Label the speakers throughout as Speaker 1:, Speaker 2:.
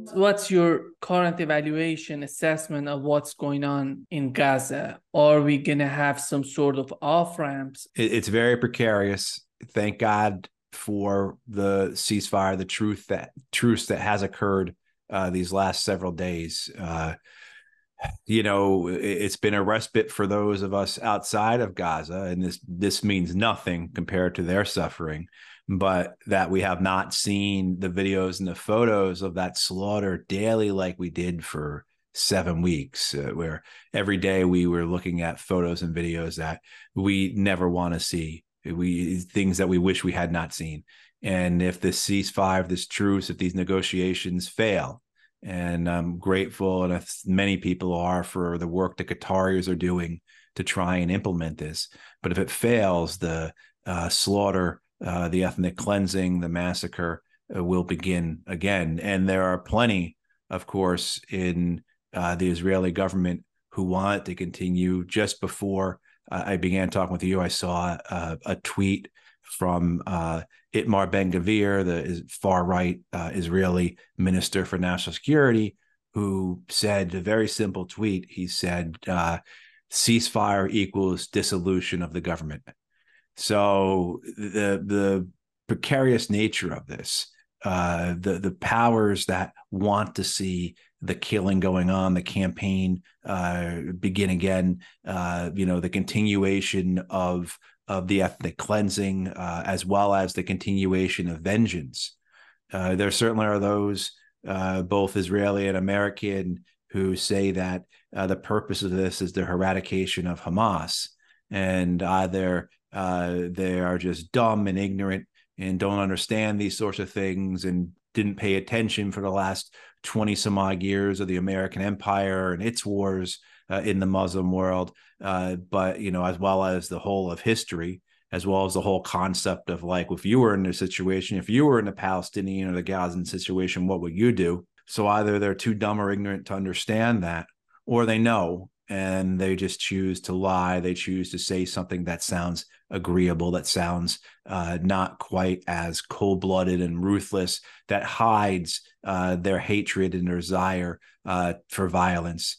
Speaker 1: What's your current evaluation, assessment of what's going on in Gaza? Are we going to have some sort of off ramps?
Speaker 2: It's very precarious. Thank God for the ceasefire, the truce that has occurred these last several days. It's been a respite for those of us outside of Gaza, and this means nothing compared to their suffering. But that we have not seen the videos and the photos of that slaughter daily like we did for 7 weeks, where every day we were looking at photos and videos that we never want to see, things that we wish we had not seen. And if this ceasefire, this truce, if these negotiations fail, and I'm grateful, and many people are, for the work the Qataris are doing to try and implement this. But if it fails, the slaughter, the ethnic cleansing, the massacre will begin again. And there are plenty, of course, in the Israeli government who want it to continue. Just before I began talking with you, I saw a tweet from Itamar Ben-Gvir, the far-right Israeli Minister for National Security, who said a very simple tweet. He said, ceasefire equals dissolution of the government. So the precarious nature of this, the powers that want to see the killing going on, the campaign begin again, the continuation of the ethnic cleansing, as well as the continuation of vengeance. There certainly are those, both Israeli and American, who say that the purpose of this is the eradication of Hamas, and either they are just dumb and ignorant and don't understand these sorts of things and didn't pay attention for the last 20 some odd years of the American empire and its wars in the Muslim world, but as well as the whole of history, as well as the whole concept of, like, if you were in a situation, if you were in the Palestinian or the Gazan situation, what would you do? So either they're too dumb or ignorant to understand that, or they know and they just choose to lie. They choose to say something that sounds agreeable, that sounds not quite as cold-blooded and ruthless, that hides their hatred and their desire for violence.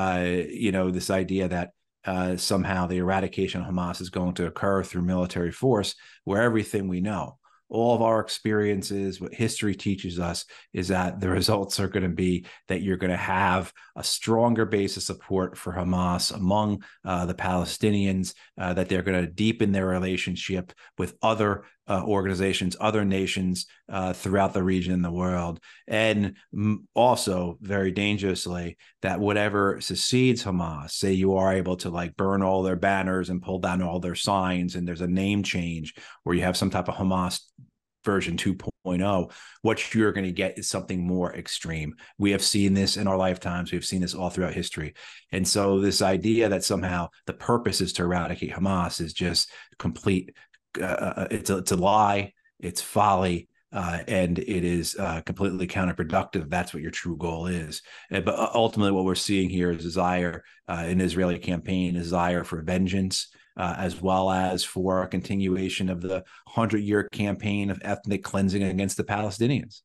Speaker 2: This idea that somehow the eradication of Hamas is going to occur through military force, where everything we know, all of our experiences, what history teaches us, is that the results are going to be that you're going to have a stronger base of support for Hamas among the Palestinians, that they're going to deepen their relationship with other organizations, other nations throughout the region and the world. And also, very dangerously, that whatever succeeds Hamas, say you are able to burn all their banners and pull down all their signs, and there's a name change where you have some type of Hamas version 2.0, what you're going to get is something more extreme. We have seen this in our lifetimes. We've seen this all throughout history. And so this idea that somehow the purpose is to eradicate Hamas is just complete. It's a lie. It's folly. And it is completely counterproductive. That's what your true goal is. But ultimately, what we're seeing here is desire in the Israeli campaign, desire for vengeance, as well as for a continuation of the 100-year campaign of ethnic cleansing against the Palestinians.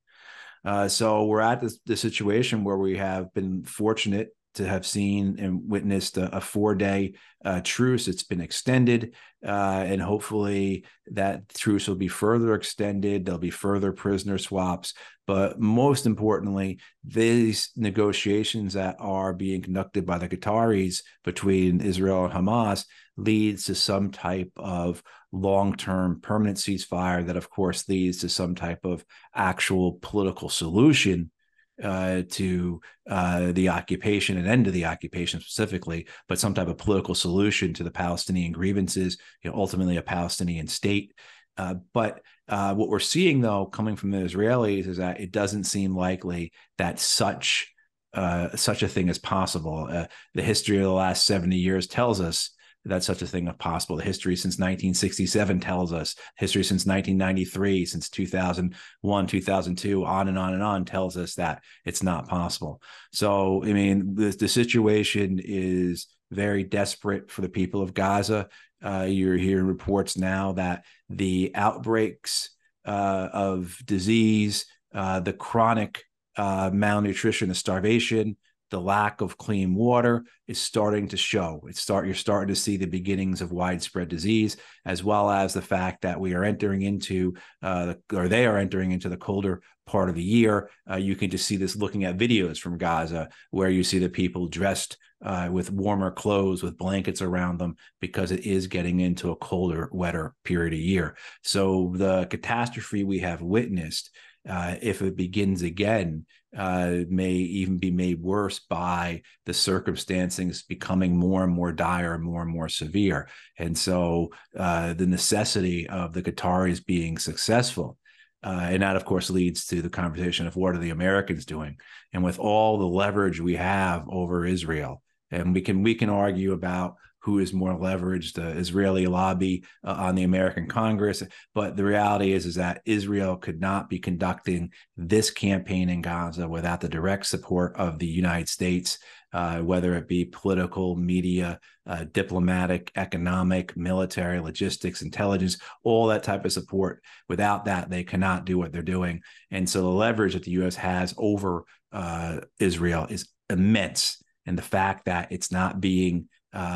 Speaker 2: So we're at the situation where we have been fortunate to have seen and witnessed a 4-day truce. It's been extended, and hopefully that truce will be further extended. There'll be further prisoner swaps. But most importantly, these negotiations that are being conducted by the Qataris between Israel and Hamas leads to some type of long-term permanent ceasefire that, of course, leads to some type of actual political solution to the occupation and end of the occupation specifically, but some type of political solution to the Palestinian grievances, ultimately a Palestinian state. But what we're seeing, though, coming from the Israelis, is that it doesn't seem likely that such a thing is possible. The history of the last 70 years tells us that such a thing is possible. The history since 1967 tells us, history since 1993, since 2001, 2002, on and on and on, tells us that it's not possible. So, I mean, the situation is very desperate for the people of Gaza. You're hearing reports now that the outbreaks of disease, the chronic malnutrition and starvation, the lack of clean water is starting to show. You're starting to see the beginnings of widespread disease, as well as the fact that we are entering into, or they are entering into the colder part of the year. You can just see this looking at videos from Gaza, where you see the people dressed with warmer clothes, with blankets around them, because it is getting into a colder, wetter period of year. So the catastrophe we have witnessed, if it begins again, may even be made worse by the circumstances becoming more and more dire, more and more severe. And so the necessity of the Qataris being successful, and that, of course, leads to the conversation of what are the Americans doing? And with all the leverage we have over Israel, and we can argue about who is more leveraged, the Israeli lobby on the American Congress. But the reality is that Israel could not be conducting this campaign in Gaza without the direct support of the United States, whether it be political, media, diplomatic, economic, military, logistics, intelligence, all that type of support. Without that, they cannot do what they're doing. And so the leverage that the U.S. has over Israel is immense. And the fact that it's not being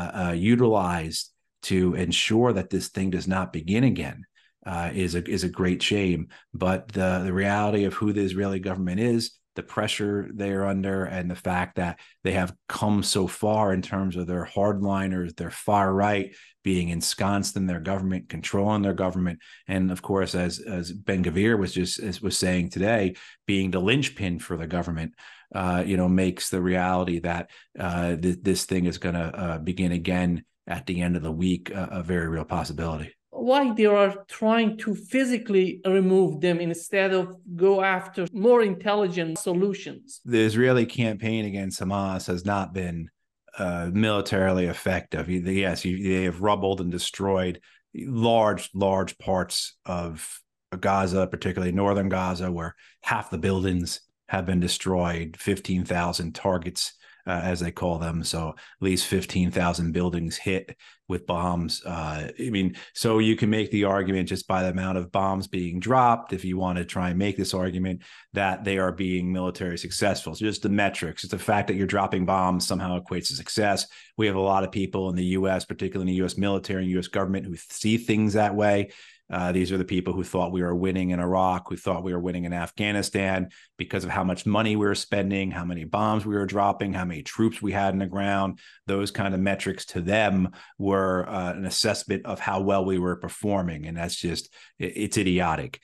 Speaker 2: utilized to ensure that this thing does not begin again is a great shame. But the reality of who the Israeli government is, the pressure they are under, and the fact that they have come so far in terms of their hardliners, their far right being ensconced in their government, controlling their government, and of course, as Ben-Gvir was saying today, being the linchpin for the government, makes the reality that this thing is going to begin again at the end of the week a very real possibility.
Speaker 1: Why they are trying to physically remove them instead of go after more intelligent solutions?
Speaker 2: The Israeli campaign against Hamas has not been militarily effective. Yes, they have rubbled and destroyed large parts of Gaza, particularly northern Gaza, where half the buildings have been destroyed, 15,000 targets, as they call them. So at least 15,000 buildings hit with bombs. So you can make the argument just by the amount of bombs being dropped, if you want to try and make this argument, that they are being military successful. So just the metrics, it's the fact that you're dropping bombs somehow equates to success. We have a lot of people in the U.S., particularly in the U.S. military and U.S. government, who see things that way. These are the people who thought we were winning in Iraq, who thought we were winning in Afghanistan because of how much money we were spending, how many bombs we were dropping, how many troops we had in the ground. Those kind of metrics to them were an assessment of how well we were performing. And that's just, it's idiotic.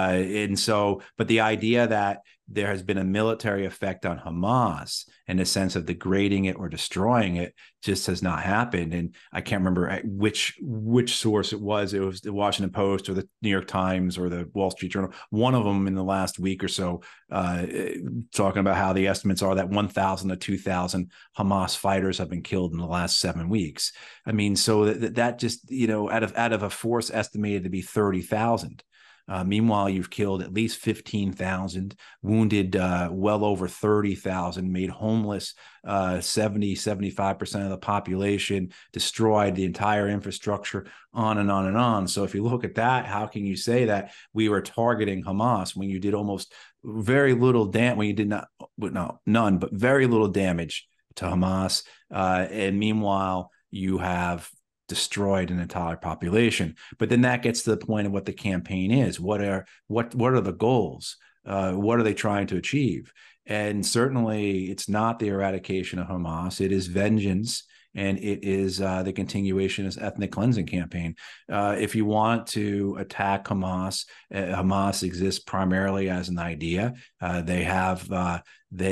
Speaker 2: But the idea that there has been a military effect on Hamas in the sense of degrading it or destroying it just has not happened. And I can't remember which source it was. It was the Washington Post or the New York Times or the Wall Street Journal. One of them in the last week or so, talking about how the estimates are that 1,000 to 2,000 Hamas fighters have been killed in the last 7 weeks. I mean, so that just, out of a force estimated to be 30,000. Meanwhile, you've killed at least 15,000, wounded well over 30,000, made homeless 75% of the population, destroyed the entire infrastructure, on and on and on. So if you look at that, how can you say that we were targeting Hamas when you did almost very little damage, when you did none, but very little damage to Hamas? And meanwhile, you have destroyed an entire population. But then that gets to the point of what the campaign is. What are the goals? What are they trying to achieve? And certainly it's not the eradication of Hamas. It is vengeance, and it is the continuation of ethnic cleansing campaign. If you want to attack Hamas, Hamas exists primarily as an idea. They have a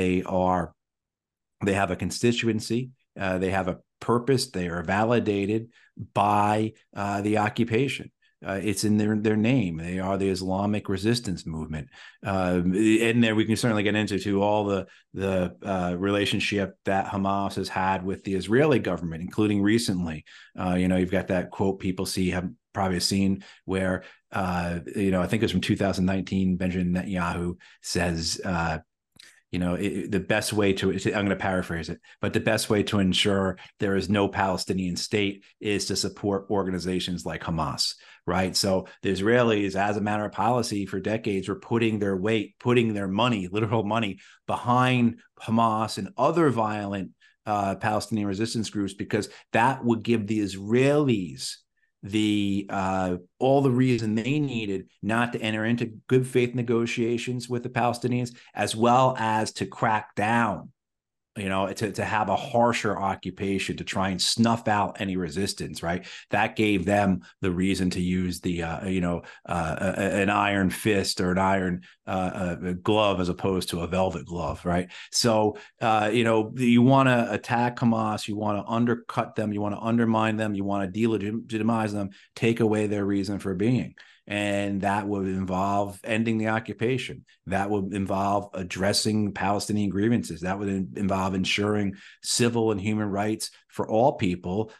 Speaker 2: constituency. They have a purpose. They are validated by the occupation. It's in their name. They are the Islamic Resistance Movement. And there we can certainly get into all the relationship that Hamas has had with the Israeli government, including recently. You've got that quote people have probably seen where, I think it was from 2019, Benjamin Netanyahu says, the best way to, I'm going to paraphrase it, but the best way to ensure there is no Palestinian state is to support organizations like Hamas, right? So the Israelis, as a matter of policy for decades, were putting their weight, putting their money, literal money, behind Hamas and other violent Palestinian resistance groups, because that would give the Israelis all the reason they needed not to enter into good faith negotiations with the Palestinians, as well as to crack down, to have a harsher occupation, to try and snuff out any resistance, right? That gave them the reason to use an iron fist or an iron glove as opposed to a velvet glove, right? So, you want to attack Hamas, you want to undercut them, you want to undermine them, you want to delegitimize them, take away their reason for being. And that would involve ending the occupation. That would involve addressing Palestinian grievances. That would involve ensuring civil and human rights for all people,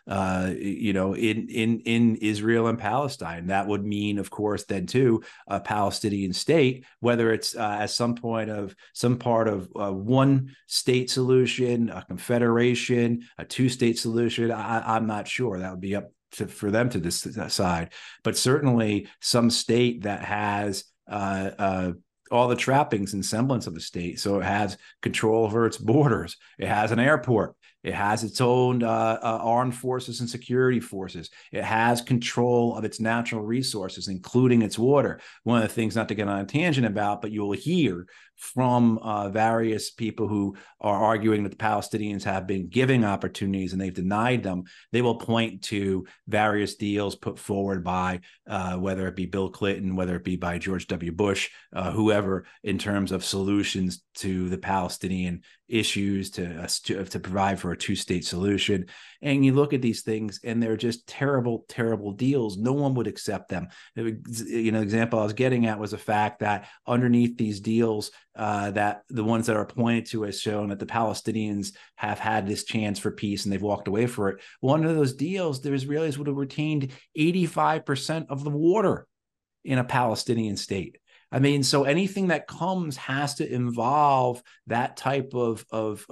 Speaker 2: in Israel and Palestine. That would mean, of course, then too, a Palestinian state, whether it's as some part of one state solution, a confederation, a two-state solution. I'm not sure. That would be up for them to decide, but certainly some state that has all the trappings and semblance of a state. So it has control over its borders. It has an airport. It has its own armed forces and security forces. It has control of its natural resources, including its water. One of the things, not to get on a tangent about, but you'll hear from various people who are arguing that the Palestinians have been giving opportunities and they've denied them. They will point to various deals put forward by whether it be Bill Clinton, whether it be by George W. Bush, whoever, in terms of solutions to the Palestinian issues to provide for a two-state solution. And you look at these things and they're just terrible, terrible deals. No one would accept them. The example I was getting at was the fact that underneath these deals, that the ones that are pointed to as shown that the Palestinians have had this chance for peace and they've walked away for it. One of those deals, the Israelis would have retained 85% of the water in a Palestinian state. I mean, so anything that comes has to involve that type of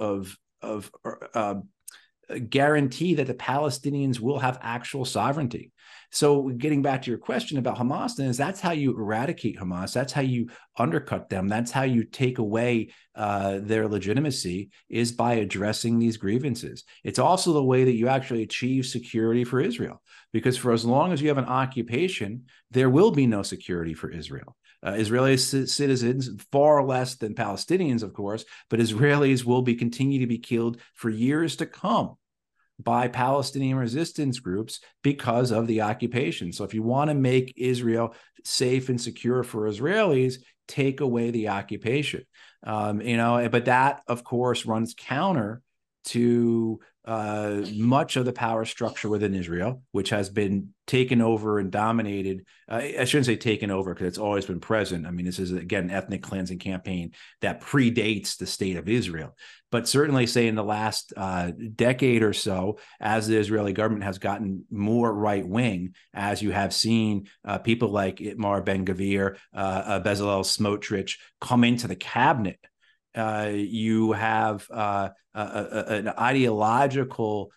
Speaker 2: guarantee that the Palestinians will have actual sovereignty. So getting back to your question about Hamas, then, is that's how you eradicate Hamas. That's how you undercut them. That's how you take away their legitimacy, is by addressing these grievances. It's also the way that you actually achieve security for Israel, because for as long as you have an occupation, there will be no security for Israel. Israeli citizens, far less than Palestinians, of course, but Israelis will continue to be killed for years to come by Palestinian resistance groups because of the occupation. So if you want to make Israel safe and secure for Israelis, take away the occupation. But that, of course, runs counter to much of the power structure within Israel, which has been taken over and dominated. I shouldn't say taken over, because it's always been present. I mean, this is, again, an ethnic cleansing campaign that predates the state of Israel. But certainly, say, in the last decade or so, as the Israeli government has gotten more right-wing, as you have seen people like Itamar Ben-Gvir, Bezalel Smotrich come into the cabinet, you have an ideological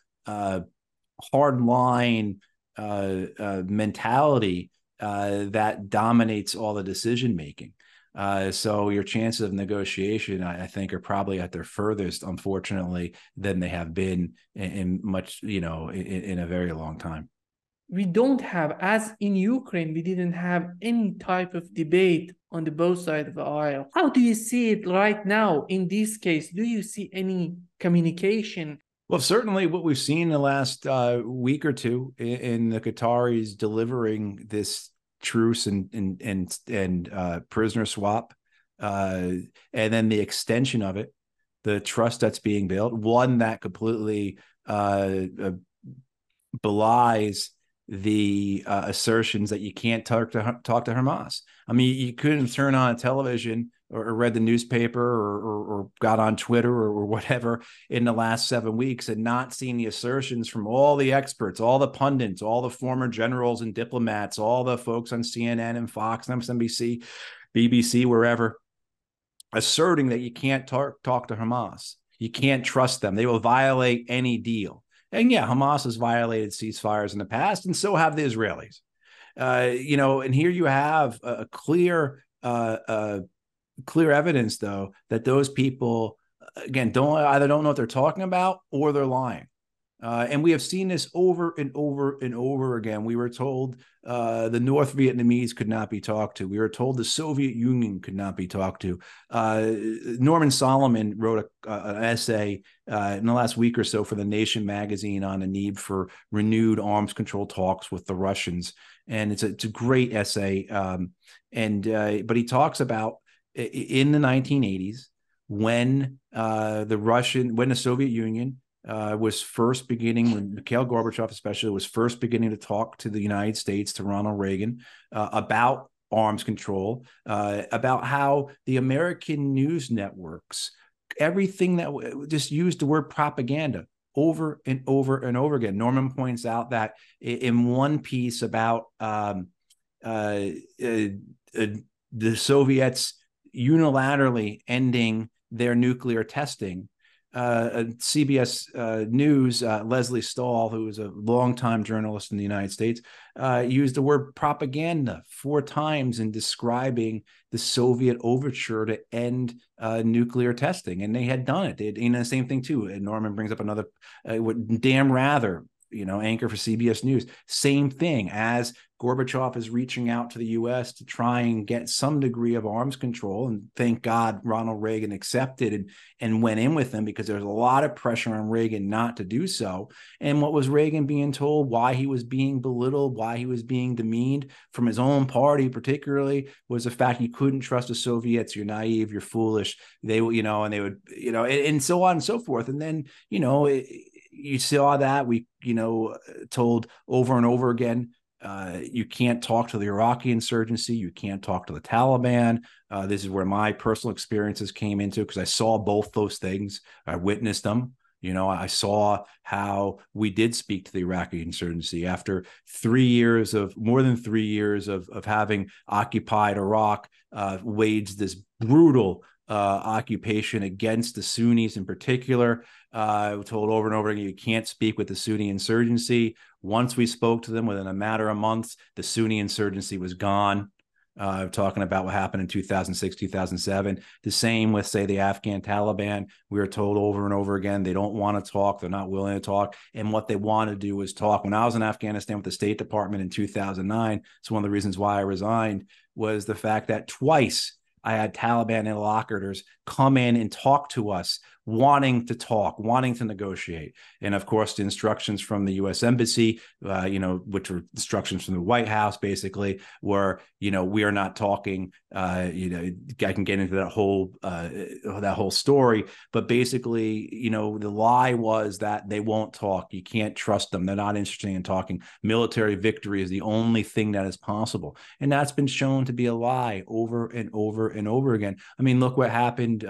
Speaker 2: hardline mentality that dominates all the decision making. So your chances of negotiation, I think, are probably at their furthest, unfortunately, than they have been in a very long time.
Speaker 1: We don't have, as in Ukraine, we didn't have any type of debate on the both sides of the aisle. How do you see it right now in this case? Do you see any communication?
Speaker 2: Well, certainly what we've seen in the last week or two in the Qataris delivering this truce and prisoner swap, and then the extension of it, the trust that's being built, one that completely belies the assertions that you can't talk to Hamas. I mean, you couldn't turn on television or read the newspaper or got on Twitter or whatever in the last 7 weeks and not seen the assertions from all the experts, all the pundits, all the former generals and diplomats, all the folks on CNN and Fox and MSNBC, BBC, wherever, asserting that you can't talk to Hamas. You can't trust them. They will violate any deal. And yeah, Hamas has violated ceasefires in the past, and so have the Israelis. And here you have a clear evidence, though, that those people, again, don't know what they're talking about, or they're lying. And we have seen this over and over and over again. We were told the North Vietnamese could not be talked to. We were told the Soviet Union could not be talked to. Norman Solomon wrote an essay in the last week or so for The Nation magazine on the need for renewed arms control talks with the Russians. And it's a great essay. But he talks about in the 1980s when the Soviet Union was first beginning, when Mikhail Gorbachev especially was first beginning to talk to the United States, to Ronald Reagan, about arms control, about how the American news networks, everything that just used the word propaganda over and over and over again. Norman points out that in one piece about the Soviets unilaterally ending their nuclear testing, CBS News, Leslie Stahl, who was a longtime journalist in the United States, used the word propaganda 4 times in describing the Soviet overture to end nuclear testing. And they had done it. The same thing, too. And Norman brings up another, Dan Rather, anchor for CBS News, same thing, as Gorbachev is reaching out to the U.S. to try and get some degree of arms control. And thank God Ronald Reagan accepted and went in with them, because there was a lot of pressure on Reagan not to do so. And what was Reagan being told? Why he was being belittled, why he was being demeaned from his own party particularly, was the fact you couldn't trust the Soviets. You're naive, you're foolish. They would, and they would, and so on and so forth. And then, you saw that we, told over and over again, you can't talk to the Iraqi insurgency. You can't talk to the Taliban. This is where my personal experiences came into, because I saw both those things. I witnessed them. I saw how we did speak to the Iraqi insurgency after more than 3 years of having occupied Iraq, waged this brutal occupation against the Sunnis in particular. We're told over and over again, you can't speak with the Sunni insurgency. Once we spoke to them, within a matter of months, the Sunni insurgency was gone. Talking about what happened in 2006, 2007. The same with, say, the Afghan Taliban. We were told over and over again, they don't want to talk. They're not willing to talk. And what they want to do is talk. When I was in Afghanistan with the State Department in 2009, it's one of the reasons why I resigned, was the fact that twice I had Taliban interlocutors come in and talk to us, wanting to talk, wanting to negotiate. And of course, the instructions from the U.S. Embassy, which were instructions from the White House, basically, were, we are not talking. I can get into that whole story, but basically, the lie was that they won't talk. You can't trust them. They're not interested in talking. Military victory is the only thing that is possible, and that's been shown to be a lie over and over and over again. I mean, look what happened,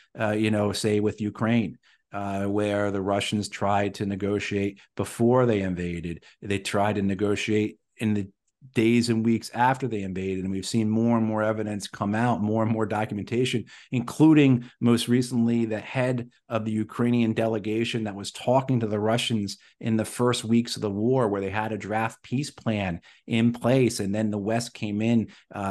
Speaker 2: say with Ukraine, where the Russians tried to negotiate before they invaded. They tried to negotiate in the days and weeks after they invaded. And we've seen more and more evidence come out, more and more documentation, including most recently the head of the Ukrainian delegation that was talking to the Russians in the first weeks of the war, where they had a draft peace plan in place. And then the West came in,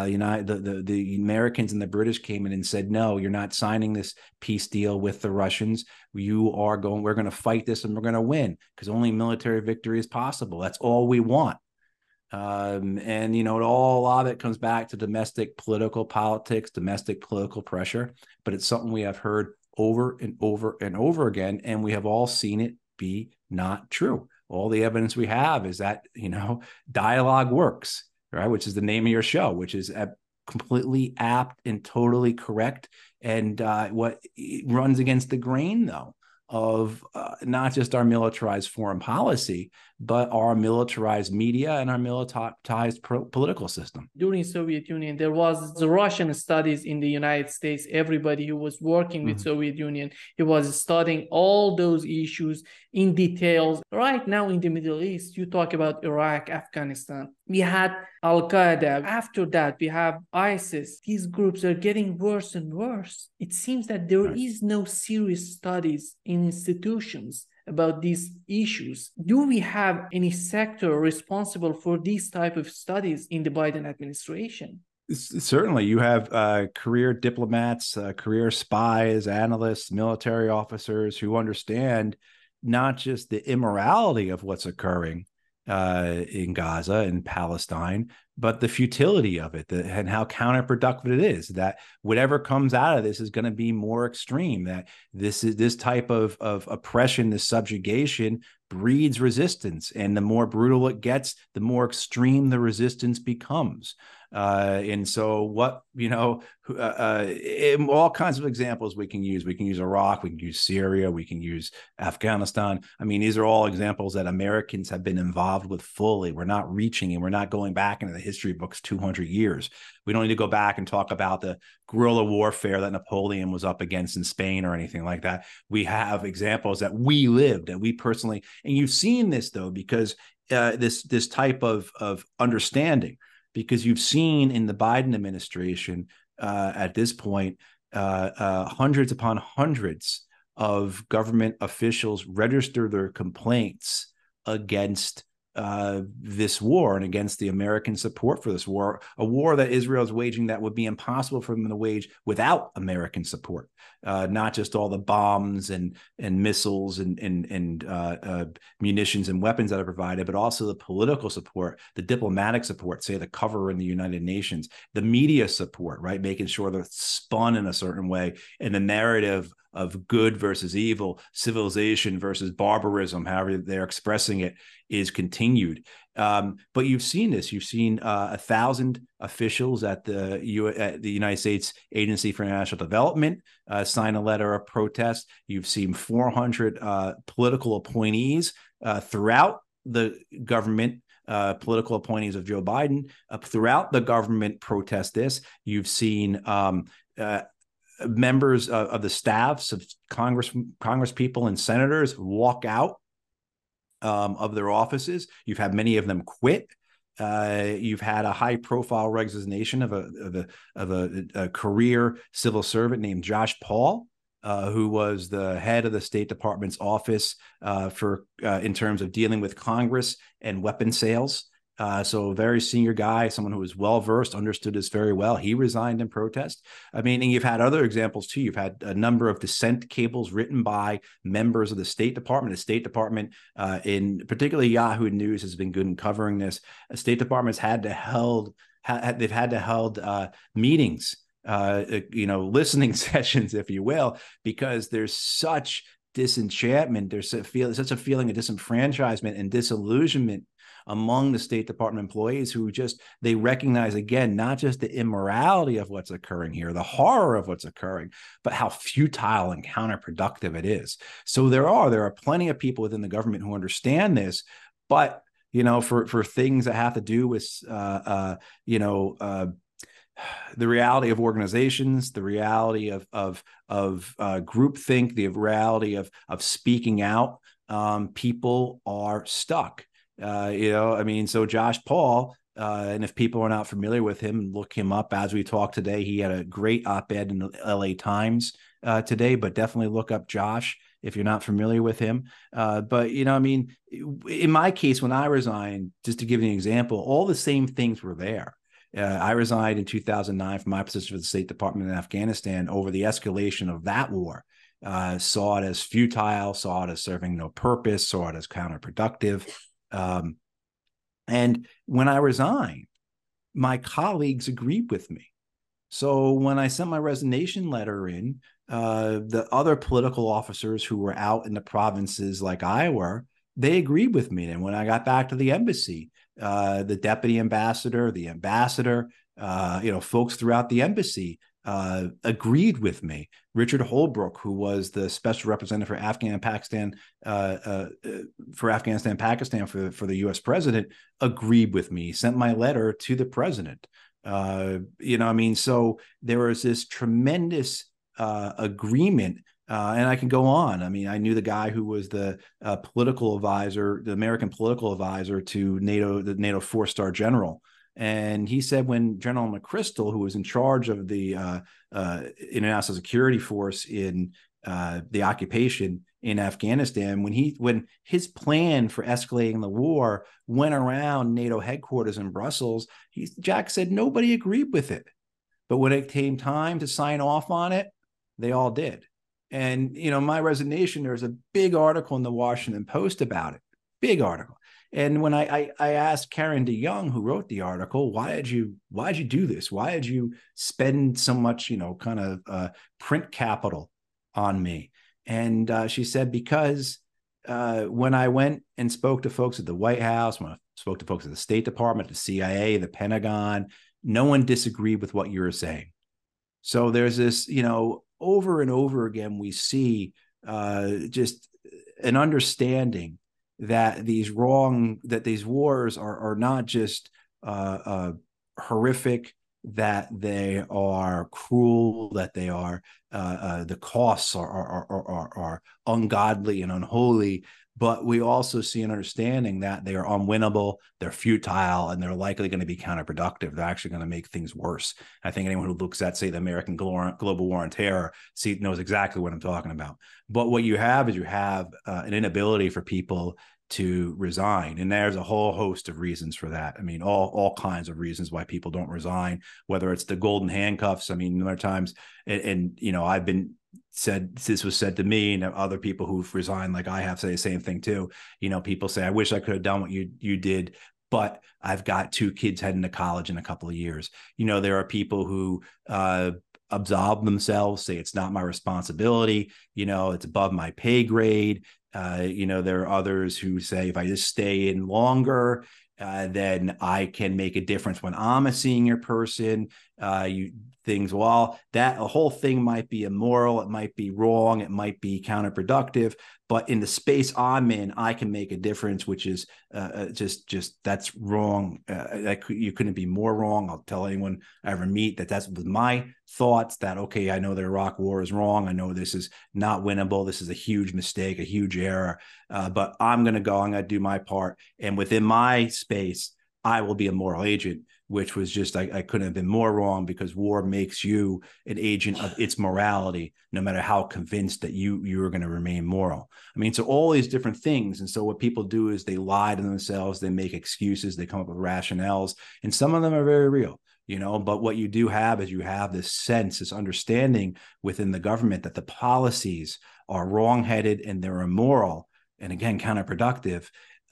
Speaker 2: the Americans and the British came in and said, no, you're not signing this peace deal with the Russians. We're going to fight this, and we're going to win, because only military victory is possible. That's all we want. A lot of it comes back to domestic political politics, domestic political pressure, but it's something we have heard over and over and over again, and we have all seen it be not true. All the evidence we have is that, dialogue works, right? Which is the name of your show, which is completely apt and totally correct. And what runs against the grain, though, of not just our militarized foreign policy, but our militarized media and our militarized political system.
Speaker 1: During Soviet Union, there was the Russian studies in the United States. Everybody who was working with Soviet Union, he was studying all those issues in details. Right now in the Middle East, you talk about Iraq, Afghanistan. We had Al-Qaeda. After that, we have ISIS. These groups are getting worse and worse. It seems that there is no serious studies in institutions about these issues. Do we have any sector responsible for these type of studies in the Biden administration?
Speaker 2: Certainly, you have career diplomats, career spies, analysts, military officers who understand not just the immorality of what's occurring in Gaza and Palestine, but the futility of it and how counterproductive it is. That whatever comes out of this is going to be more extreme. That this type of oppression, this subjugation, breeds resistance, and the more brutal it gets, the more extreme the resistance becomes. And so what, all kinds of examples we can use. We can use Iraq, we can use Syria, we can use Afghanistan. I mean, these are all examples that Americans have been involved with fully. We're not reaching and we're not going back into the history books 200 years. We don't need to go back and talk about the guerrilla warfare that Napoleon was up against in Spain or anything like that. We have examples that we lived and we personally, and you've seen this though, because this type of understanding, because you've seen in the Biden administration at this point, hundreds upon hundreds of government officials register their complaints against this war and against the American support for this war, a war that Israel is waging that would be impossible for them to wage without American support. Not just all the bombs and missiles and munitions and weapons that are provided, but also the political support, the diplomatic support, say the cover in the United Nations, the media support, right? Making sure they're spun in a certain way, and the narrative of good versus evil, civilization versus barbarism, however they're expressing it, is continued. But you've seen this. You've seen 1,000 officials at the United States Agency for International Development sign a letter of protest. You've seen 400 political appointees throughout the government, political appointees of Joe Biden throughout the government protest this. You've seen members of the staffs of Congress people and senators walk out of their offices. You've had many of them quit. You've had a high-profile resignation of a career civil servant named Josh Paul, who was the head of the State Department's office in terms of dealing with Congress and weapon sales. So a very senior guy, someone who was well-versed, understood this very well. He resigned in protest. I mean, and you've had other examples too. You've had a number of dissent cables written by members of the State Department. The State Department, in particularly Yahoo News, has been good in covering this. The State Department's had to hold meetings, listening sessions, if you will, because there's such disenchantment. There's such a feeling of disenfranchisement and disillusionment among the State Department employees who they recognize, again, not just the immorality of what's occurring here, the horror of what's occurring, but how futile and counterproductive it is. So there are plenty of people within the government who understand this, but for things that have to do with the reality of organizations, the reality of groupthink, the reality of speaking out, people are stuck. So Josh Paul, and if people are not familiar with him, look him up as we talk today. He had a great op-ed in the LA Times today, but definitely look up Josh if you're not familiar with him. But in my case, when I resigned, just to give you an example, all the same things were there. I resigned in 2009 from my position for the State Department in Afghanistan over the escalation of that war. Saw it as futile, saw it as serving no purpose, saw it as counterproductive. And when I resigned, my colleagues agreed with me. So when I sent my resignation letter in, the other political officers who were out in the provinces like I were, they agreed with me. And when I got back to the embassy, the deputy ambassador, the ambassador, folks throughout the embassy agreed with me. Richard Holbrooke, who was the special representative for Afghanistan and Pakistan for the U.S. president, agreed with me. He sent my letter to the president. So there was this tremendous agreement. And I can go on. I mean, I knew the guy who was the political advisor, the American political advisor to NATO, the NATO 4-star general. And he said when General McChrystal, who was in charge of the International Security Force in the occupation in Afghanistan, when his plan for escalating the war went around NATO headquarters in Brussels, Jack said nobody agreed with it. But when it came time to sign off on it, they all did. And, my resignation, there's a big article in the Washington Post about it, big article. And when I asked Karen DeYoung, who wrote the article, why did you do this? Why did you spend so much, kind of print capital on me? And she said, because when I went and spoke to folks at the White House, when I spoke to folks at the State Department, the CIA, the Pentagon, no one disagreed with what you were saying. So there's this, over and over again, we see just an understanding that these wars are not just horrific, that they are cruel, that they are the costs are ungodly and unholy. But we also see an understanding that they are unwinnable, they're futile, and they're likely going to be counterproductive. They're actually going to make things worse. I think anyone who looks at, say, the American global war on terror knows exactly what I'm talking about. But what you have is an inability for people to resign. And there's a whole host of reasons for that. I mean, all kinds of reasons why people don't resign, whether it's the golden handcuffs. I mean, there are times, and I've been this was said to me, and other people who've resigned, like I have, say the same thing too. People say, I wish I could have done what you did, but I've got 2 kids heading to college in a couple of years. There are people who absolve themselves, say it's not my responsibility, it's above my pay grade. There are others who say, if I just stay in longer, then I can make a difference when I'm a senior person. That a whole thing might be immoral, it might be wrong, it might be counterproductive, but in the space I'm in, I can make a difference, which is just that's wrong. You couldn't be more wrong. I'll tell anyone I ever meet that's with my thoughts, that, okay, I know the Iraq war is wrong. I know this is not winnable. This is a huge mistake, a huge error. But I'm going to do my part. And within my space, I will be a moral agent, which was just, I couldn't have been more wrong, because war makes you an agent of its morality, no matter how convinced that you are going to remain moral. I mean, so all these different things. And so what people do is they lie to themselves, they make excuses, they come up with rationales, and some of them are very real. But what you do have is you have this sense, this understanding within the government that the policies are wrongheaded and they're immoral, and again, counterproductive.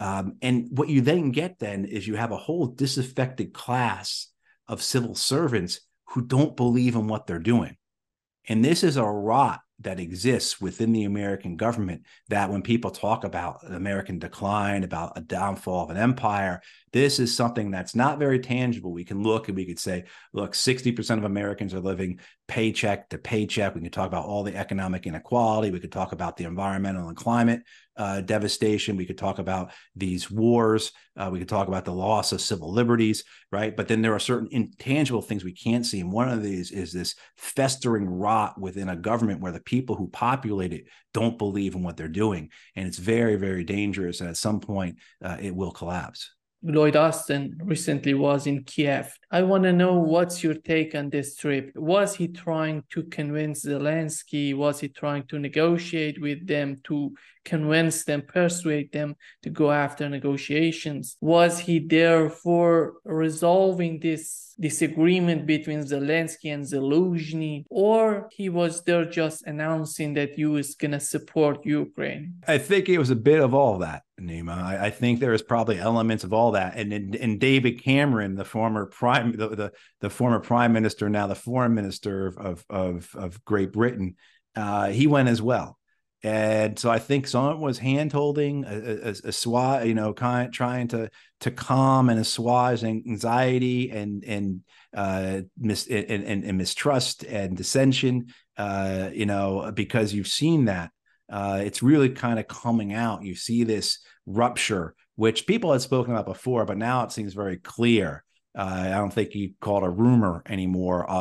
Speaker 2: And what you then get then is you have a whole disaffected class of civil servants who don't believe in what they're doing. And this is a rot that exists within the American government, that when people talk about the American decline, about a downfall of an empire, this is something that's not very tangible. We can look and we could say, look, 60% of Americans are living paycheck to paycheck. We can talk about all the economic inequality. We could talk about the environmental and climate devastation. We could talk about these wars. We could talk about the loss of civil liberties, right? But then there are certain intangible things we can't see. And one of these is this festering rot within a government where the people who populate it don't believe in what they're doing. And it's very, very dangerous. And at some point, it will collapse.
Speaker 1: Lloyd Austin recently was in Kiev. I want to know, what's your take on this trip? Was he trying to convince Zelensky? Was he trying to negotiate with them, to convince them, persuade them to go after negotiations? Was he there for resolving this disagreement between Zelensky and Zelensky, or he was there just announcing that he was going to support Ukraine?
Speaker 2: I think it was a bit of all that, Nima. I think there is probably elements of all that. And David Cameron, the former former prime minister, now the foreign minister of Great Britain, he went as well. And so I think someone was hand-holding, trying to calm and assuage anxiety and mistrust and dissension, because you've seen that. It's really kind of coming out. You see this rupture, which people had spoken about before, but now it seems very clear. I don't think you call it a rumor anymore, of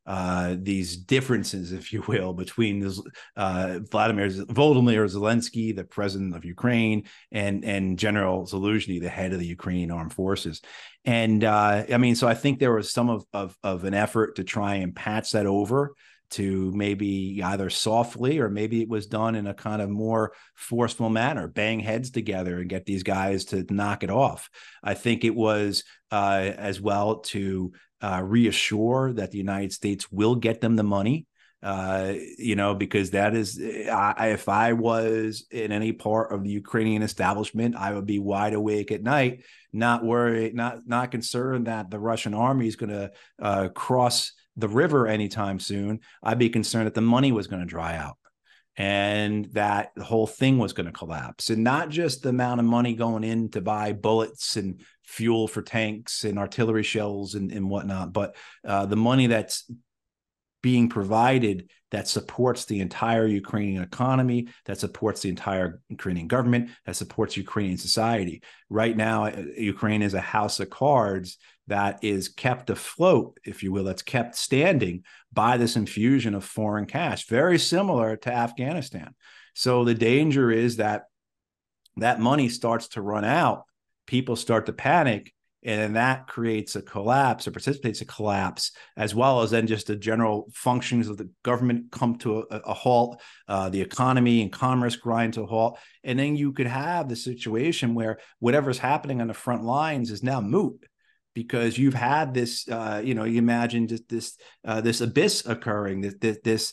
Speaker 2: these differences, if you will, between Volodymyr Zelensky, the president of Ukraine, and General Zaluzhny, the head of the Ukrainian armed forces. And I mean, so I think there was some of an effort to try and patch that over, to maybe either softly, or maybe it was done in a kind of more forceful manner, bang heads together and get these guys to knock it off. I think it was as well to reassure that the United States will get them the money, because that is, if I was in any part of the Ukrainian establishment, I would be wide awake at night, not worried, not concerned that the Russian army is going to cross the river anytime soon. I'd be concerned that the money was going to dry out and that the whole thing was going to collapse. And not just the amount of money going in to buy bullets and fuel for tanks and artillery shells and whatnot, but the money that's being provided that supports the entire Ukrainian economy, that supports the entire Ukrainian government, that supports Ukrainian society. Right now, Ukraine is a house of cards that is kept afloat, if you will, that's kept standing by this infusion of foreign cash, very similar to Afghanistan. So the danger is that that money starts to run out, people start to panic, and then that creates a collapse or precipitates a collapse, as well as then just the general functions of the government come to a halt, the economy and commerce grind to a halt. And then you could have the situation where whatever's happening on the front lines is now moot, because you've had this, you imagine just this abyss occurring, this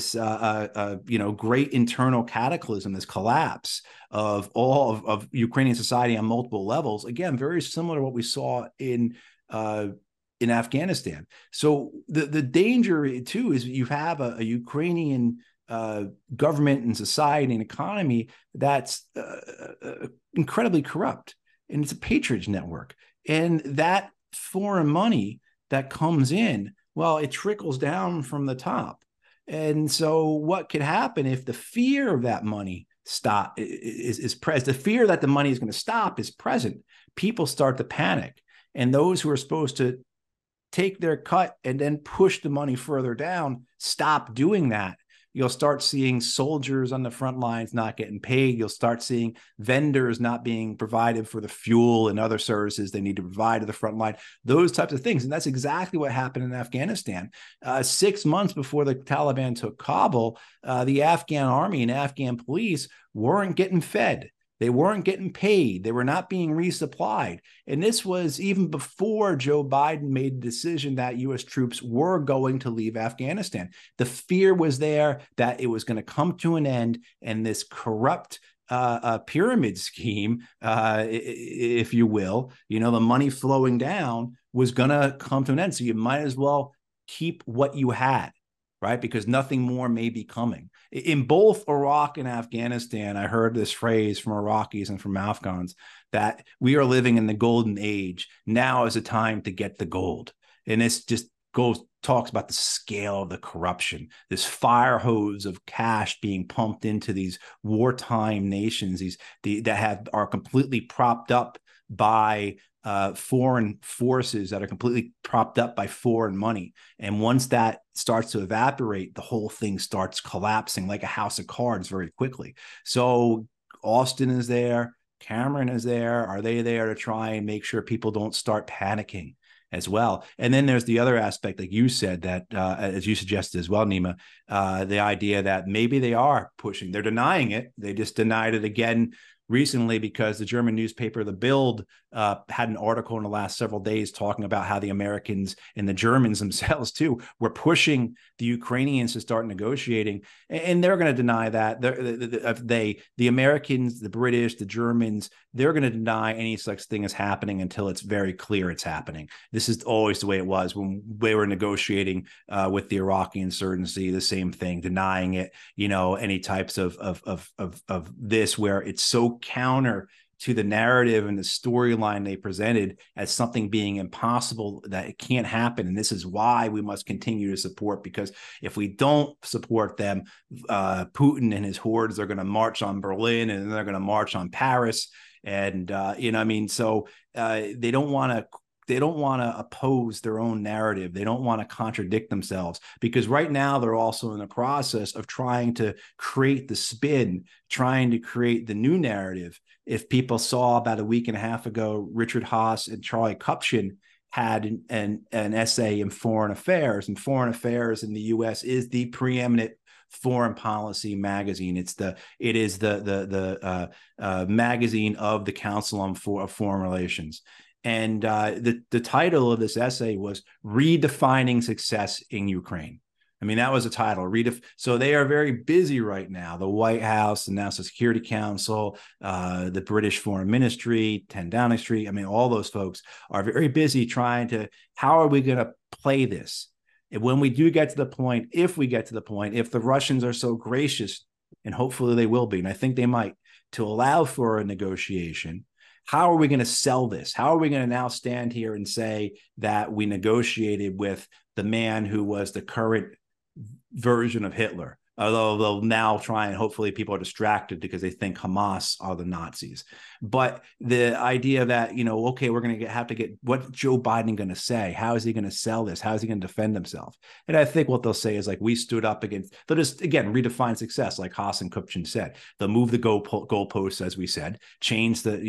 Speaker 2: great internal cataclysm, this collapse of all of Ukrainian society on multiple levels. Again, very similar to what we saw in Afghanistan. So the danger too is you have a Ukrainian government and society and economy that's incredibly corrupt, and it's a patronage network. And that foreign money that comes in, well, it trickles down from the top. And so what could happen if the fear of that money is present, the fear that the money is going to stop is present, people start to panic. And those who are supposed to take their cut and then push the money further down stop doing that. You'll start seeing soldiers on the front lines not getting paid. You'll start seeing vendors not being provided for the fuel and other services they need to provide to the front line, those types of things. And that's exactly what happened in Afghanistan. 6 months before the Taliban took Kabul, the Afghan army and Afghan police weren't getting fed. They weren't getting paid. They were not being resupplied. And this was even before Joe Biden made the decision that U.S. troops were going to leave Afghanistan. The fear was there that it was going to come to an end, and this corrupt pyramid scheme, if you will, the money flowing down was going to come to an end. So you might as well keep what you had, right? Because nothing more may be coming. In both Iraq and Afghanistan, I heard this phrase from Iraqis and from Afghans that we are living in the golden age. Now is the time to get the gold. And this just talks about the scale of the corruption, this fire hose of cash being pumped into these wartime nations, that are completely propped up by foreign forces, that are completely propped up by foreign money. And once that starts to evaporate, the whole thing starts collapsing like a house of cards very quickly. So Austin is there, Cameron is there. Are they there to try and make sure people don't start panicking as well? And then there's the other aspect, like you said, that as you suggested as well, Nima, the idea that maybe they are pushing, they're denying it. They just denied it again recently because the German newspaper, The Bild, had an article in the last several days talking about how the Americans and the Germans themselves too were pushing the Ukrainians to start negotiating, and they're going to deny that. The Americans, the British, the Germans, they're going to deny any such thing as happening until it's very clear it's happening. This is always the way it was when they were negotiating with the Iraqi insurgency. The same thing, denying it. Any types of this where it's so counter to the narrative and the storyline they presented as something being impossible, that it can't happen. And this is why we must continue to support, because if we don't support them, Putin and his hordes are going to march on Berlin, and they're going to march on Paris. And, so they don't want to want to oppose their own narrative. They don't want to contradict themselves, because right now they're also in the process of trying to create the spin, trying to create the new narrative. If people saw about a week and a half ago, Richard Haass and Charlie Kupchan had an essay in Foreign Affairs, and Foreign Affairs in the U.S. is the preeminent foreign policy magazine. It is the magazine of the Council on Foreign Relations. And the title of this essay was Redefining Success in Ukraine. I mean, that was the title. So they are very busy right now. The White House, the National Security Council, the British Foreign Ministry, 10 Downing Street. I mean, all those folks are very busy trying to, how are we going to play this? And when we do get to the point, if we get to the point, if the Russians are so gracious, and hopefully they will be, and I think they might, to allow for a negotiation, how are we going to sell this? How are we going to now stand here and say that we negotiated with the man who was the current version of Hitler? Although they'll now try, and hopefully people are distracted because they think Hamas are the Nazis. But the idea that, okay, we're going to have to get, what Joe Biden going to say? How is he going to sell this? How is he going to defend himself? And I think what they'll say is like, we stood up against, they'll just, again, redefine success, like Haass and Kupchan said. They'll move the goalposts, as we said, change the,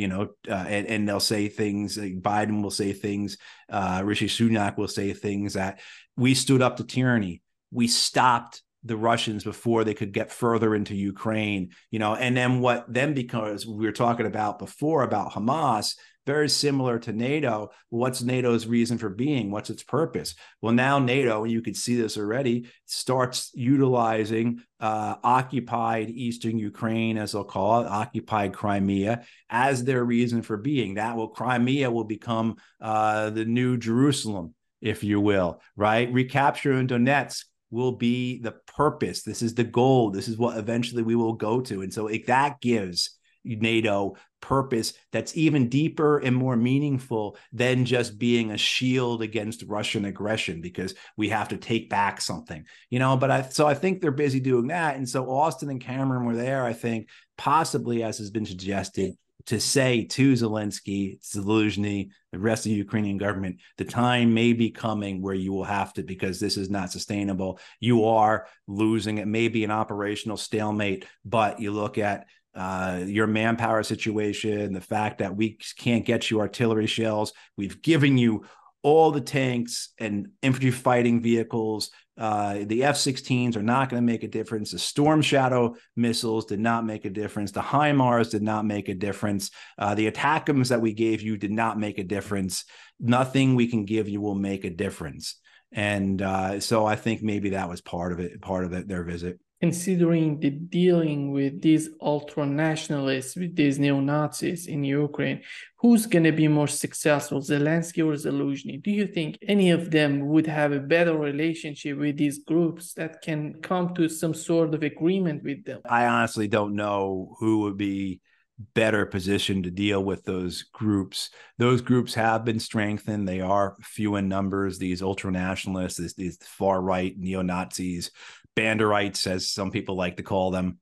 Speaker 2: and they'll say things, like Biden will say things, Rishi Sunak will say things that we stood up to tyranny. We stopped the Russians before they could get further into Ukraine, and then because we were talking about before about Hamas, very similar to NATO. What's NATO's reason for being? What's its purpose? Well, now NATO, and you could see this already, starts utilizing occupied Eastern Ukraine, as they'll call it, occupied Crimea, as their reason for being. Crimea will become the new Jerusalem, if you will, right? Recapturing Donetsk will be the purpose. This is the goal. This is what eventually we will go to. And so that gives NATO purpose that's even deeper and more meaningful than just being a shield against Russian aggression, because we have to take back something, but I think they're busy doing that. And so Austin and Cameron were there, I think, possibly, as has been suggested, to say to Zelensky, Zelensky, the rest of the Ukrainian government, the time may be coming where you will have to, because this is not sustainable. You are losing. It may be an operational stalemate, but you look at your manpower situation, the fact that we can't get you artillery shells. We've given you all the tanks and infantry fighting vehicles. The F-16s are not going to make a difference. The Storm Shadow missiles did not make a difference. The HIMARS did not make a difference. The ATACMS that we gave you did not make a difference. Nothing we can give you will make a difference. And so I think maybe that was part of it, their visit.
Speaker 1: Considering the dealing with these ultra-nationalists, with these neo-Nazis in Ukraine, who's going to be more successful, Zelensky or Zelensky? Do you think any of them would have a better relationship with these groups that can come to some sort of agreement with them?
Speaker 2: I honestly don't know who would be better positioned to deal with those groups. Those groups have been strengthened. They are few in numbers. These ultra-nationalists, these far-right neo-Nazis, Banderites, as some people like to call them.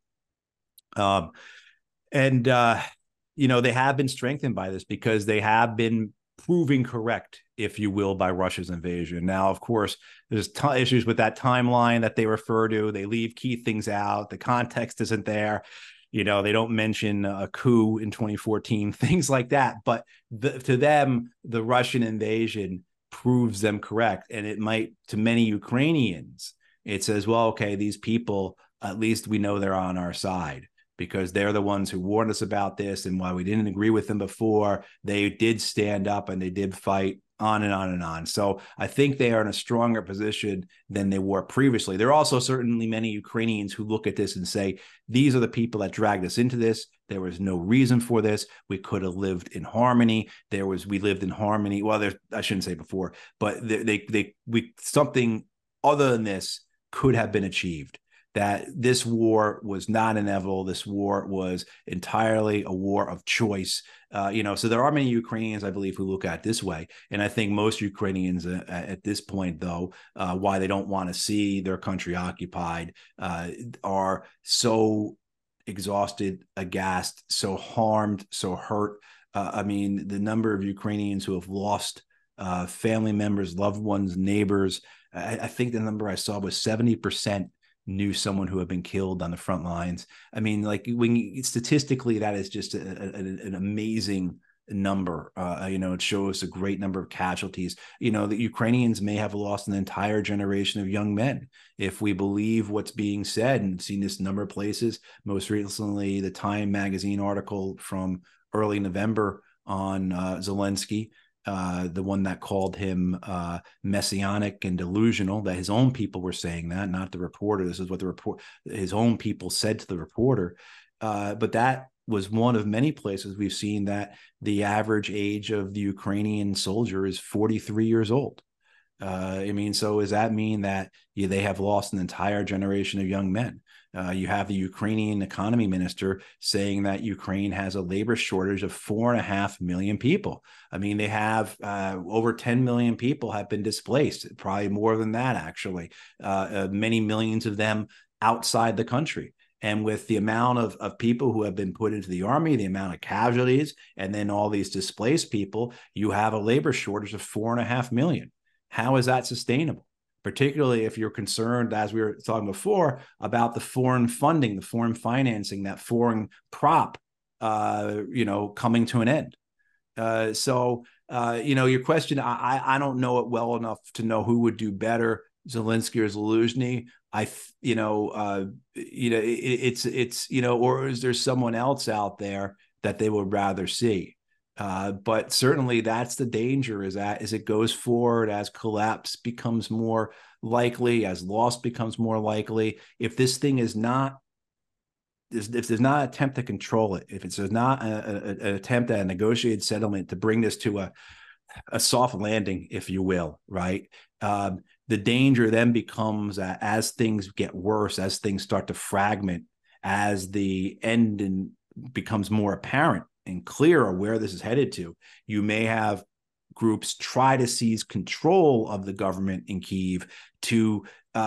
Speaker 2: They have been strengthened by this, because they have been proving correct, if you will, by Russia's invasion. Now, of course, there's issues with that timeline that they refer to. They leave key things out. The context isn't there. They don't mention a coup in 2014, things like that. But to them, the Russian invasion proves them correct. And it might, to many Ukrainians, it says, well, okay, these people, at least we know they're on our side, because they're the ones who warned us about this. And while we didn't agree with them before, they did stand up and they did fight, on and on and on. So I think they are in a stronger position than they were previously. There are also certainly many Ukrainians who look at this and say, these are the people that dragged us into this. There was no reason for this. We could have lived in harmony. We lived in harmony. Well, I shouldn't say before, but something other than this could have been achieved. That this war was not inevitable. This war was entirely a war of choice. So there are many Ukrainians, I believe, who look at it this way. And I think most Ukrainians at this point, though, why they don't want to see their country occupied, are so exhausted, aghast, so harmed, so hurt. The number of Ukrainians who have lost family members, loved ones, neighbors. I think the number I saw was 70% knew someone who had been killed on the front lines. I mean, like statistically, that is just an amazing number. It shows a great number of casualties. The Ukrainians may have lost an entire generation of young men if we believe what's being said, and seen this number of places. Most recently, the Time magazine article from early November on Zelensky, the one that called him messianic and delusional, that his own people were saying that, not the reporter. This is what his own people said to the reporter. But that was one of many places we've seen that the average age of the Ukrainian soldier is 43 years old. So does that mean that they have lost an entire generation of young men? You have the Ukrainian economy minister saying that Ukraine has a labor shortage of 4.5 million people. I mean, they have over 10 million people have been displaced, probably more than that, actually. Many millions of them outside the country. And with the amount of people who have been put into the army, the amount of casualties, and then all these displaced people, you have a labor shortage of 4.5 million. How is that sustainable? Particularly if you're concerned, as we were talking before, about the foreign funding, the foreign financing, that foreign prop, coming to an end. Your question, I don't know it well enough to know who would do better, Zelensky or Zaluzhny. Or is there someone else out there that they would rather see? But certainly that's the danger, is that as it goes forward, as collapse becomes more likely, as loss becomes more likely, if this thing is not, if there's not an attempt to control it, if there's not an attempt at a negotiated settlement to bring this to a soft landing, if you will, right? The danger then becomes that as things get worse, as things start to fragment, as the end becomes more apparent and clearer where this is headed to, you may have groups try to seize control of the government in Kyiv to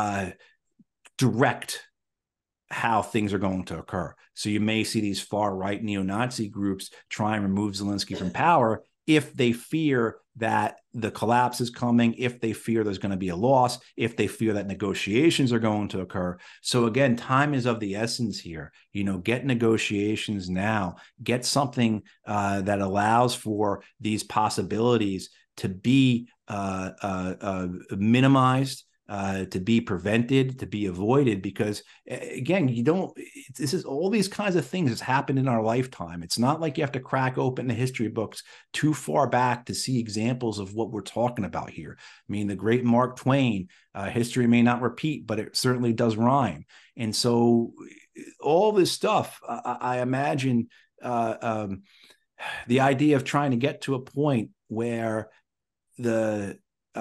Speaker 2: direct how things are going to occur. So you may see these far-right neo-Nazi groups try and remove Zelensky from power if they fear that the collapse is coming, if they fear there's going to be a loss, if they fear that negotiations are going to occur. So again, time is of the essence here. Get negotiations now, get something that allows for these possibilities to be minimized, to be prevented, to be avoided, because again, this is all these kinds of things that's happened in our lifetime. It's not like you have to crack open the history books too far back to see examples of what we're talking about here. I mean, the great Mark Twain, history may not repeat, but it certainly does rhyme. And so all this stuff, I imagine the idea of trying to get to a point where the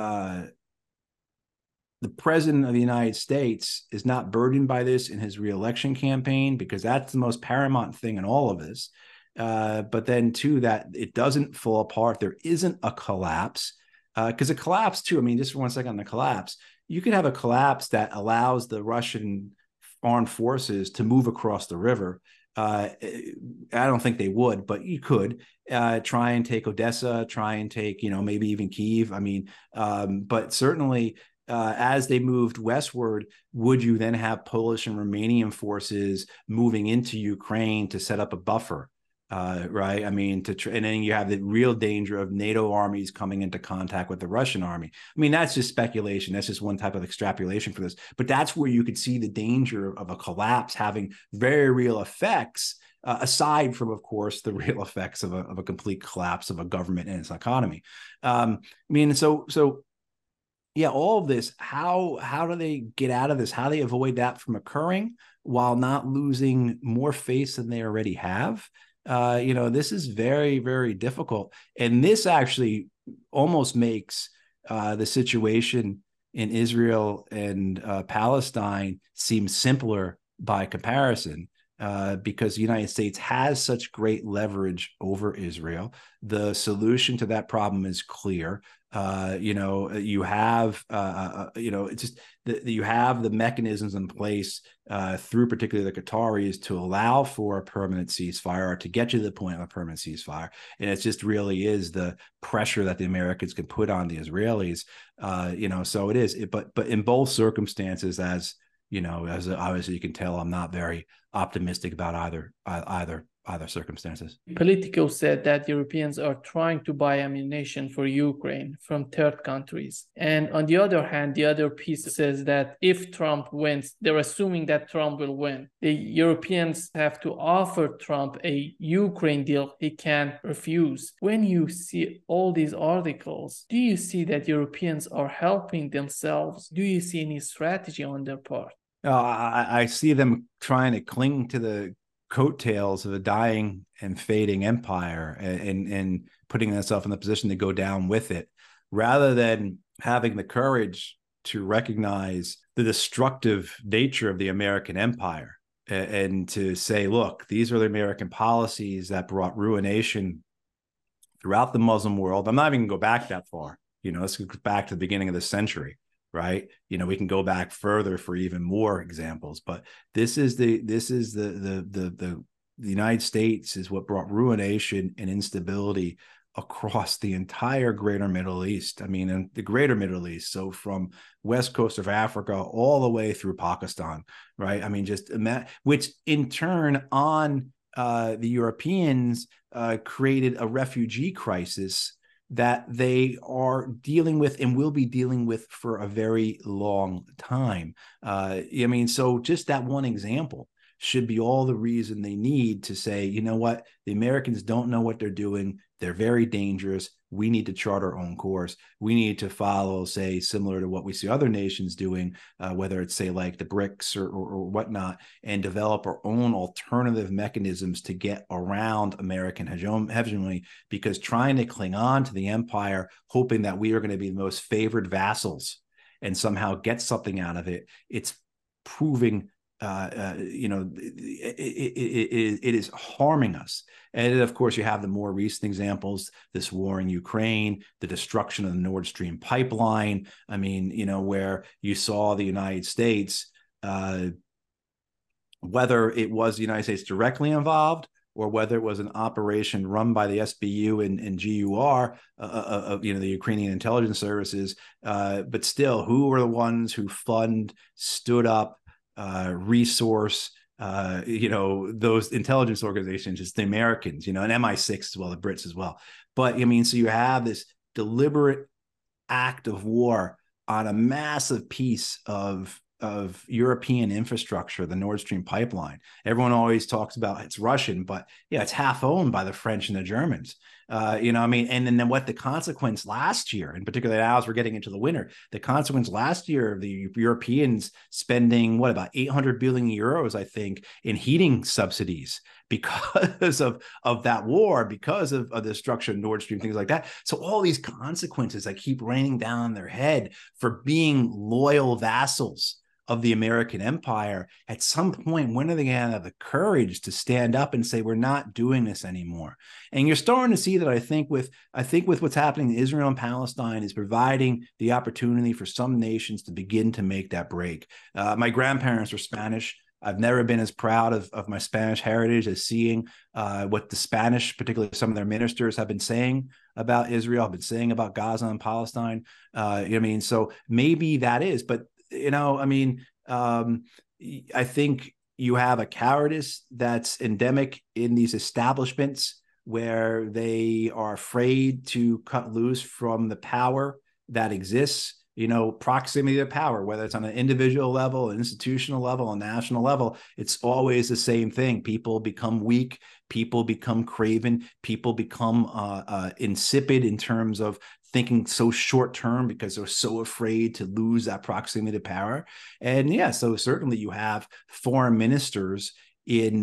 Speaker 2: president of the United States is not burdened by this in his reelection campaign, because that's the most paramount thing in all of this. But then, too, that it doesn't fall apart. There isn't a collapse, because a collapse, too, I mean, just for 1 second on the collapse, you could have a collapse that allows the Russian armed forces to move across the river. I don't think they would, but you could try and take Odessa, try and take, maybe even Kyiv. I mean, but certainly, as they moved westward, would you then have Polish and Romanian forces moving into Ukraine to set up a buffer, right? I mean, and then you have the real danger of NATO armies coming into contact with the Russian army. I mean, that's just speculation. That's just one type of extrapolation for this. But that's where you could see the danger of a collapse having very real effects, aside from, of course, the real effects of a complete collapse of a government and its economy. Yeah, all of this, how do they get out of this? How do they avoid that from occurring while not losing more face than they already have? This is very, very difficult. And this actually almost makes the situation in Israel and Palestine seem simpler by comparison. because the United States has such great leverage over Israel. The solution to that problem is clear. You have, it's just you have the mechanisms in place through particularly the Qataris to allow for a permanent ceasefire, or to get you to the point of a permanent ceasefire. And it just really is the pressure that the Americans can put on the Israelis. So it is. But in both circumstances, as obviously you can tell, I'm not very optimistic about either circumstances.
Speaker 1: Politico said that Europeans are trying to buy ammunition for Ukraine from third countries. And on the other hand, the other piece says that if Trump wins, they're assuming that Trump will win. The Europeans have to offer Trump a Ukraine deal he can't refuse. When you see all these articles, do you see that Europeans are helping themselves? Do you see any strategy on their part?
Speaker 2: I see them trying to cling to the coattails of a dying and fading empire, and putting themselves in the position to go down with it, rather than having the courage to recognize the destructive nature of the American empire, and to say, look, these are the American policies that brought ruination throughout the Muslim world. I'm not even going to go back that far. Let's go back to the beginning of the century. Right. We can go back further for even more examples, but this is the United States is what brought ruination and instability across the entire greater Middle East. I mean, in the greater Middle East. So from west coast of Africa all the way through Pakistan. Right. I mean, which in turn on the Europeans created a refugee crisis that they are dealing with and will be dealing with for a very long time. So just that one example should be all the reason they need to say, you know what, the Americans don't know what they're doing. They're very dangerous. We need to chart our own course. We need to follow, say, similar to what we see other nations doing, whether it's, say, like the BRICS or whatnot, and develop our own alternative mechanisms to get around American hegemony, because trying to cling on to the empire, hoping that we are going to be the most favored vassals and somehow get something out of it, it's proving it is harming us. And then, of course, you have the more recent examples, this war in Ukraine, the destruction of the Nord Stream pipeline. I mean, where you saw the United States, whether it was the United States directly involved or whether it was an operation run by the SBU and GUR, the Ukrainian intelligence services, but still, who were the ones who stood up, resource, those intelligence organizations? It's the Americans, and MI6 as well, the Brits as well. But so you have this deliberate act of war on a massive piece of European infrastructure, the Nord Stream pipeline. Everyone always talks about it's Russian, but it's half owned by the French and the Germans. And then what the consequence last year, and particularly now as we're getting into the winter, the consequence last year of the Europeans spending about 800 billion euros, I think, in heating subsidies because of that war, because of the destruction of Nord Stream, things like that. So all these consequences that keep raining down on their head for being loyal vassals of the American empire, at some point, when are they going to have the courage to stand up and say, we're not doing this anymore? And you're starting to see that, I think with what's happening in Israel and Palestine, is providing the opportunity for some nations to begin to make that break. My grandparents were Spanish. I've never been as proud of my Spanish heritage as seeing what the Spanish, particularly some of their ministers, have been saying about Israel, have been saying about Gaza and Palestine. So maybe that is, but I think you have a cowardice that's endemic in these establishments where they are afraid to cut loose from the power that exists. Proximity to power, whether it's on an individual level, an institutional level, a national level, it's always the same thing. People become weak. People become craven. People become insipid in terms of thinking so short term because they're so afraid to lose that proximity to power. And so certainly you have foreign ministers in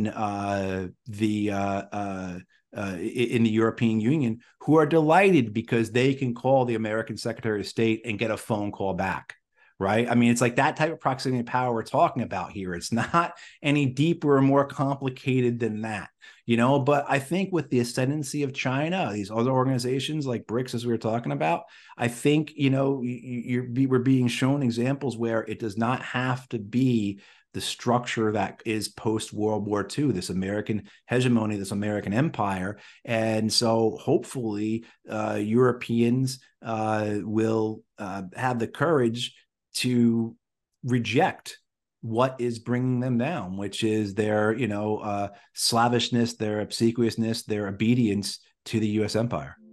Speaker 2: the European Union who are delighted because they can call the American Secretary of State and get a phone call back, right? I mean, it's like that type of proximity of power we're talking about here. It's not any deeper or more complicated than that, but I think with the ascendancy of China, these other organizations like BRICS, as we were talking about, I think, we're being shown examples where it does not have to be the structure that is post World War II, this American hegemony, this American empire. And so hopefully Europeans will have the courage to reject what is bringing them down, which is their, slavishness, their obsequiousness, their obedience to the U.S. empire.